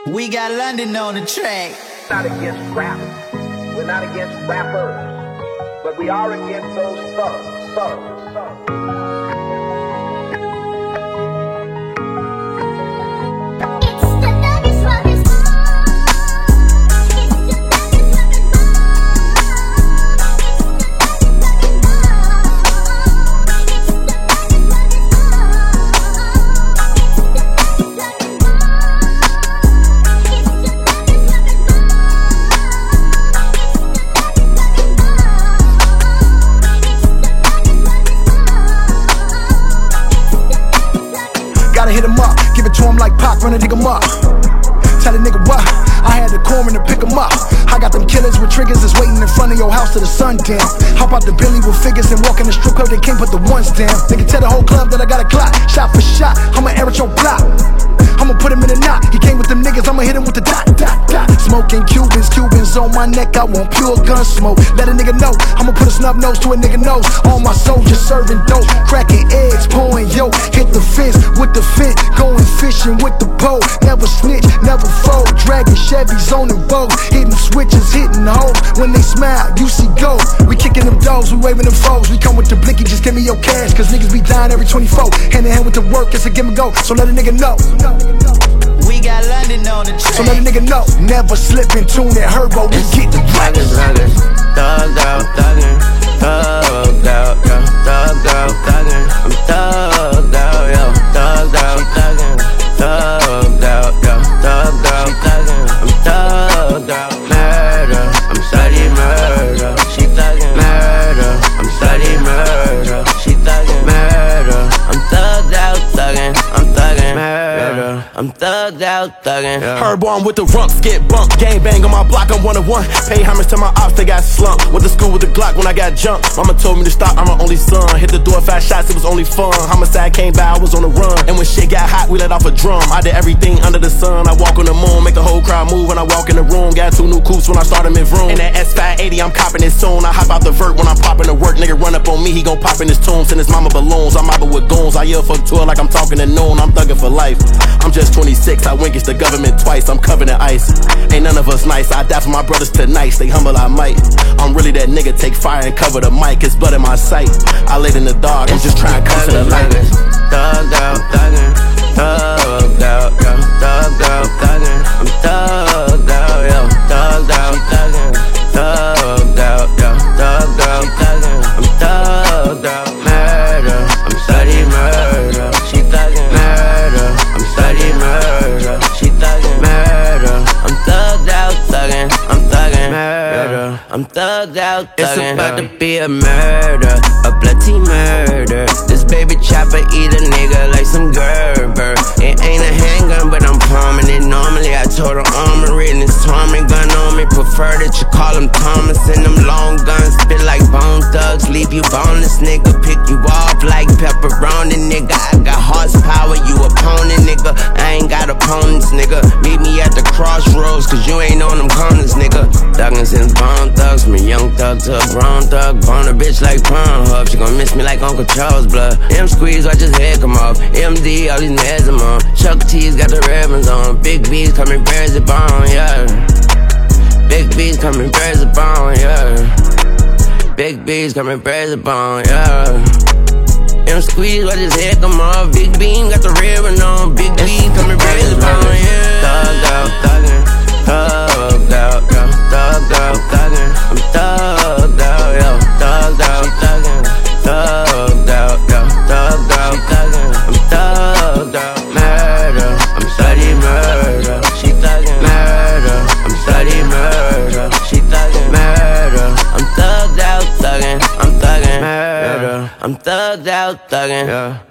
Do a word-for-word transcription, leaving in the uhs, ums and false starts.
We got London on the track. We're not against rap. We're not against rappers. But we are against those thugs. Thugs. Thugs. Gotta hit him up, give it to him like Pac, run a nigga up. Tell a nigga what, I had the corn to pick him up. I got them killers with triggers that's waiting in front of your house till the sun down. Hop out the Billy with figures and walk in the strip club, they can't put the ones down. Nigga tell the whole club that I got a clock, shot for shot, I'ma air at your block. I'ma put him in a knot, he came with them niggas, I'ma hit him with the dot, dot, dot. Smoking Cubans, Cubans on my neck, I want pure gun smoke. Let a nigga know, I'ma put a snub nose to a nigga nose. All my soldiers serving dope, cracking eggs, pouring yo. Hit the fence with the fence, going fishing with the pole. Never snitch, never fold, dragging Chevys on the boat. Hitting switches, hitting hoes, when they smile, you see gold. We kicking them dogs, we waving them foes. We come with the blicky, just give me your cash, cause niggas be dying every twenty-four. Hand in hand with the work, it's a give and go, so let a nigga know. We got London on the track. So let a nigga know, never slip and tune that herbo. We get the thuggin', thuggin', thugged out, thuggin', thugged out, yo, thugged out, thuggin', I'm thugged out, yo, thugged out, thuggin', thugged out, yo, thugged out, thuggin', I'm thugged out, murder, I'm study murder, she thuggin', murder, I'm study murder, she thuggin', murder, I'm thugged out, thuggin', I'm thuggin', murder, I'm thugged out, thuggin'. Herbo, I'm with the rumps, get bumped. Gang bang on my block, I'm one on one. Pay homage to my ops, they got slumped. Went to school with the Glock when I got jumped. Mama told me to stop, I'm her only son. Hit the door, fast shots, it was only fun. Homicide came by, I was on the run. And when shit got hot, we let off a drum. I did everything under the sun. I walk on the moon, make the whole crowd move when I walk in the room. Got two new coupes when I started mid-room. In that S five eighty, I'm copping it soon. I hop out the vert when I'm popping to work. Nigga run up on me, he gon' pop in his tomb. Send his mama balloons, I'm mobbing with goons. I yell fuck to her like I'm talking to noon. I'm thugging for life. I'm just twenty-six, I wink the government twice. I'm covered in ice. Ain't none of us nice. I die for my brothers tonight. Stay humble, I might. I'm really that nigga. Take fire and cover the mic. It's blood in my sight. I laid in the dark. I'm just trying to come to the light. Thugged out, thuggin', thugged out, yo, thugged out, thuggin', I'm thugged out, yo, thugged out, thuggin', thugged out, yo, thugged out, thuggin', I'm thugged out, murder, I'm study murder, she thuggin', murder, I'm study murder, she thuggin', murder, I'm thugged out, thuggin', I'm thuggin', murder, I'm thugged out, thuggin'. It's about to be a murder, a bloody murder. This baby chopper eat a nigga like some Gerber. It ain't a handgun, but I'm palming it. Normally I told her armor it, and this Torment gun on me. Prefer that you call him Thomas, and them long guns spit like bone thugs. Leave you boneless, nigga. Pick you off like pepperoni, nigga. I got horsepower, you opponent, nigga. I ain't got opponents, nigga. Meet me at the crossroads, cause you ain't on them corners, nigga. Thuggin' since bone thugs, from a young thug to a grown thug. Bone a bitch like Pornhub, she gon' miss me like Uncle Charles' blood. M squeeze, watch his head come off. M D, all these meds I'm on. Chuck T's got the ribbons on. Big B's coming bears of bone, yeah. Big B's coming bears of bone, yeah. Big B's coming bears of bone, yeah. M squeeze, watch his head come off. Big Beam got the ribbon on. Big B coming bears of bone, yeah. Thugged out, thuggin', thugged out, yo, thugged out, thuggin', I'm thugged out, yo, thugged out, thuggin', thugged out, yo, thugged out, thuggin', I'm thugged out, murder, I'm study murder, she thuggin', murder, I'm study murder, she thuggin', murder, I'm thugged out, thuggin', I'm thuggin', murder, I'm thugged out, thuggin', yeah.